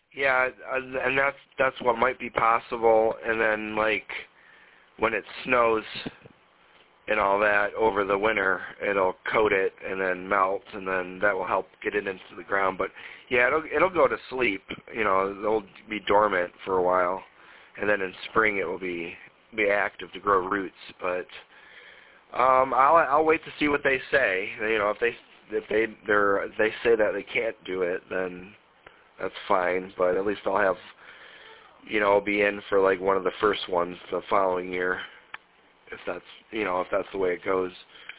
Yeah, and that's what might be possible. And then like when it snows and all that over the winter, it'll coat it and then melt, and then that will help get it into the ground. But yeah, it'll go to sleep. You know, it'll be dormant for a while, and then in spring it will be active to grow roots. But I'll wait to see what they say. You know, if they say that they can't do it, then that's fine. But at least I'll have, you know, I'll be in for like one of the first ones the following year, if that's the way it goes.